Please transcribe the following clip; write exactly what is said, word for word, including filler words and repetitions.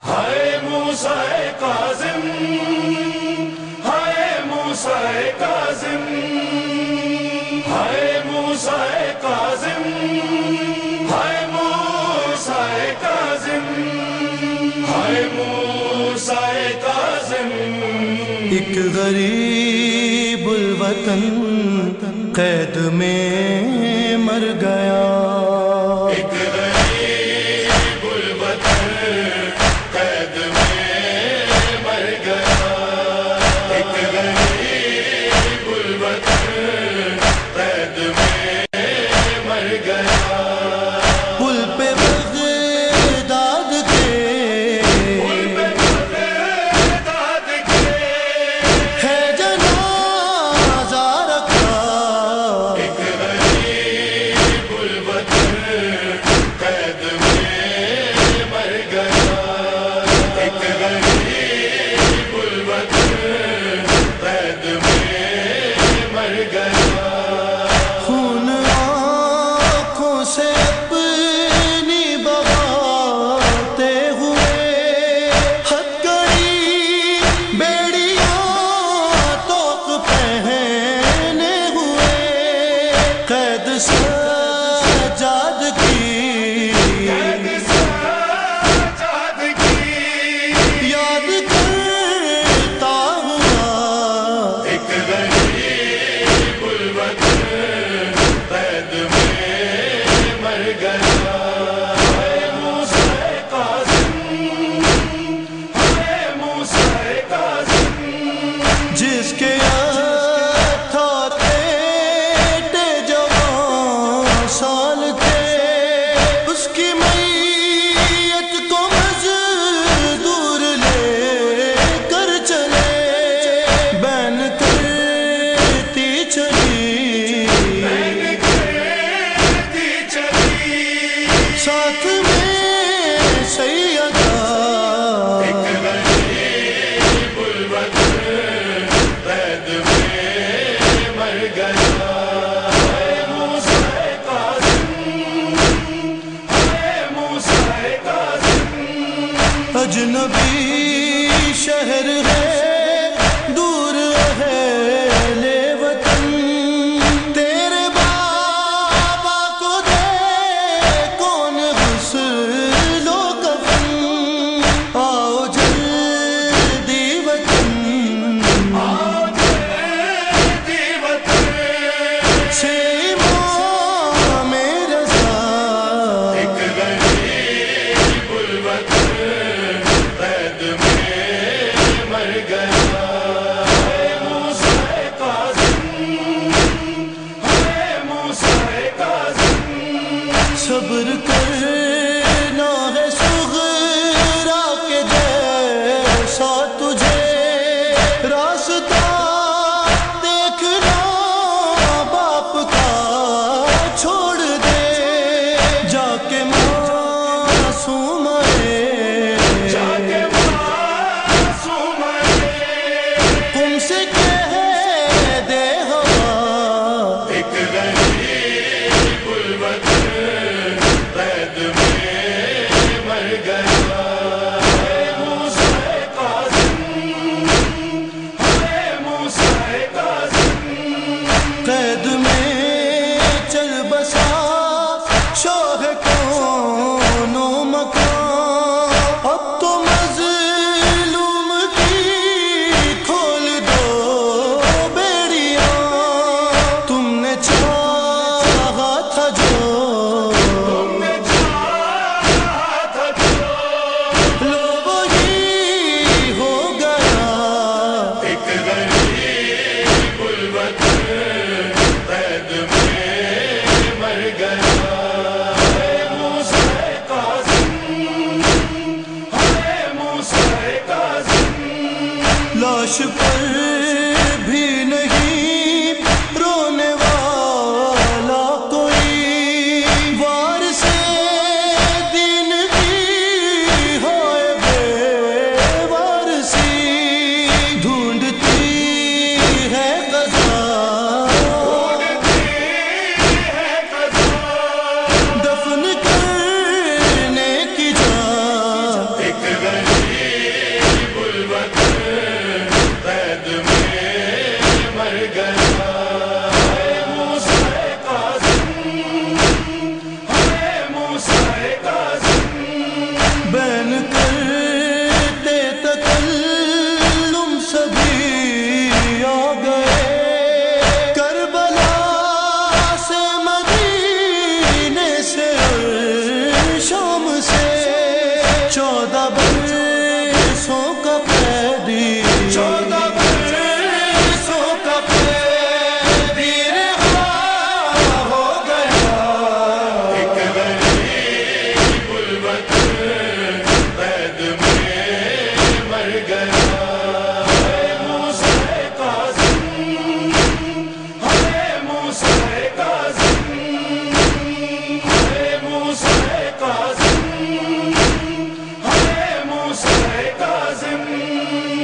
ہائے موسیٰ کاظم، ہائے موسیٰ کاظم، ہائے موسیٰ کاظم، ہائے موسیٰ کاظم، ہائے موسیٰ کاظم۔ ایک غریب الوطن قید میں مر گیا، ایک غریب الوطن قید میں مر گیا، ایک غریب الوطن قید میں مر گیا۔ پل پہ بغداد کے، پل پہ بغداد کے ہے جنازہ رکھا، ایک غریب الوطن قید میں مر گیا، ایک غریب الوطن قید میں مر گیا۔ خون آنکھوں سے اپنی بہاتے ہوئے، ہتھکڑی بیڑیاں طوق پہنے ہوئے، قید سجاد کی قید سجاد کی یاد کرتا ہوا، ایک غریب الوطن قید میں مر گیا۔ ہائے موسیٰ کاظم، ہائے موسیٰ کاظم، جس کے ہتھیار پیٹ جوان काज़िम